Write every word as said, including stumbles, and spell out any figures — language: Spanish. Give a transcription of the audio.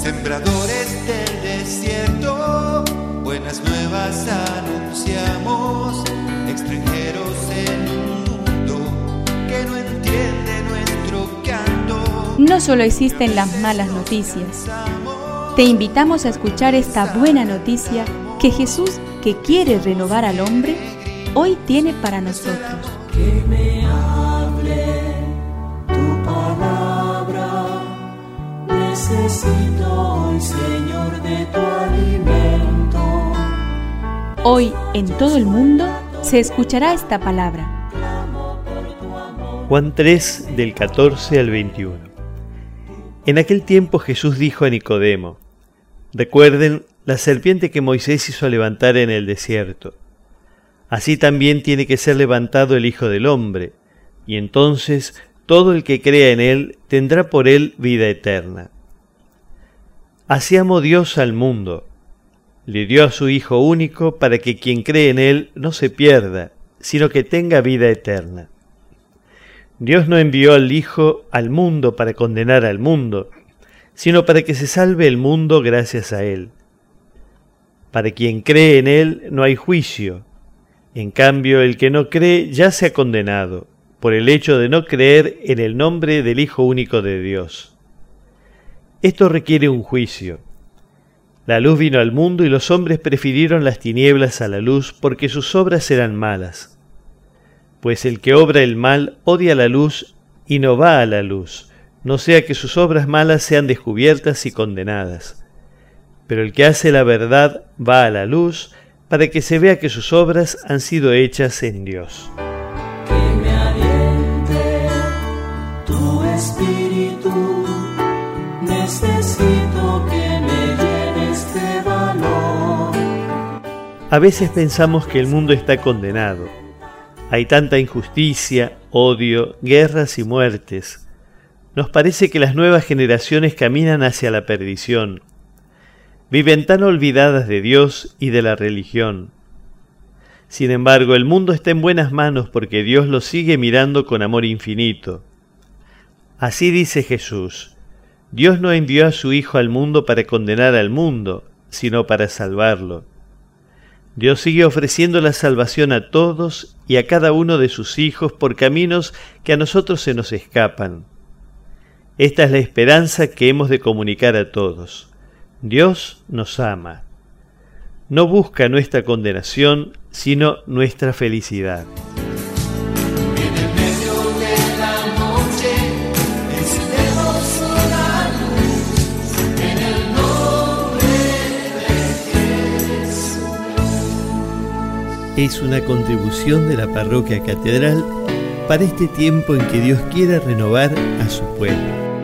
Sembradores del desierto, buenas nuevas anunciamos, extranjeros en un mundo que no entiende nuestro canto. No solo existen las malas noticias. Te invitamos a escuchar esta buena noticia que Jesús, que quiere renovar al hombre, hoy tiene para nosotros. Que me hable tu palabra, necesito hoy, Señor, de tu alimento. Hoy en todo el mundo se escuchará esta palabra. Juan tres, del catorce al veintiuno. En aquel tiempo Jesús dijo a Nicodemo: recuerden la serpiente que Moisés hizo levantar en el desierto. Así también tiene que ser levantado el Hijo del Hombre, y entonces todo el que crea en él tendrá por él vida eterna. Así amó Dios al mundo, le dio a su Hijo único para que quien cree en él no se pierda, sino que tenga vida eterna. Dios no envió al Hijo al mundo para condenar al mundo, sino para que se salve el mundo gracias a él. Para quien cree en él no hay juicio. En cambio, el que no cree ya se ha condenado, por el hecho de no creer en el nombre del Hijo único de Dios. Esto requiere un juicio. La luz vino al mundo y los hombres prefirieron las tinieblas a la luz porque sus obras eran malas. Pues el que obra el mal odia la luz y no va a la luz, no sea que sus obras malas sean descubiertas y condenadas. Pero el que hace la verdad va a la luz, para que se vea que sus obras han sido hechas en Dios. Que me aliente tu espíritu, necesito que me llenes de valor. A veces pensamos que el mundo está condenado. Hay tanta injusticia, odio, guerras y muertes. Nos parece que las nuevas generaciones caminan hacia la perdición. Viven tan olvidadas de Dios y de la religión. Sin embargo, el mundo está en buenas manos porque Dios lo sigue mirando con amor infinito. Así dice Jesús: Dios no envió a su Hijo al mundo para condenar al mundo, sino para salvarlo. Dios sigue ofreciendo la salvación a todos y a cada uno de sus hijos por caminos que a nosotros se nos escapan. Esta es la esperanza que hemos de comunicar a todos. Dios nos ama. No busca nuestra condenación, sino nuestra felicidad. En el medio de la noche encendemos una luz en el nombre de Jesús. Es una contribución de la Parroquia Catedral para este tiempo en que Dios quiere renovar a su pueblo.